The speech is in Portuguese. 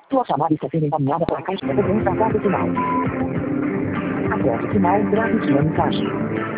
Sua chamada está sendo encaminhada para a caixa de cobrança após o sinal. Após o sinal, grave sua mensagem.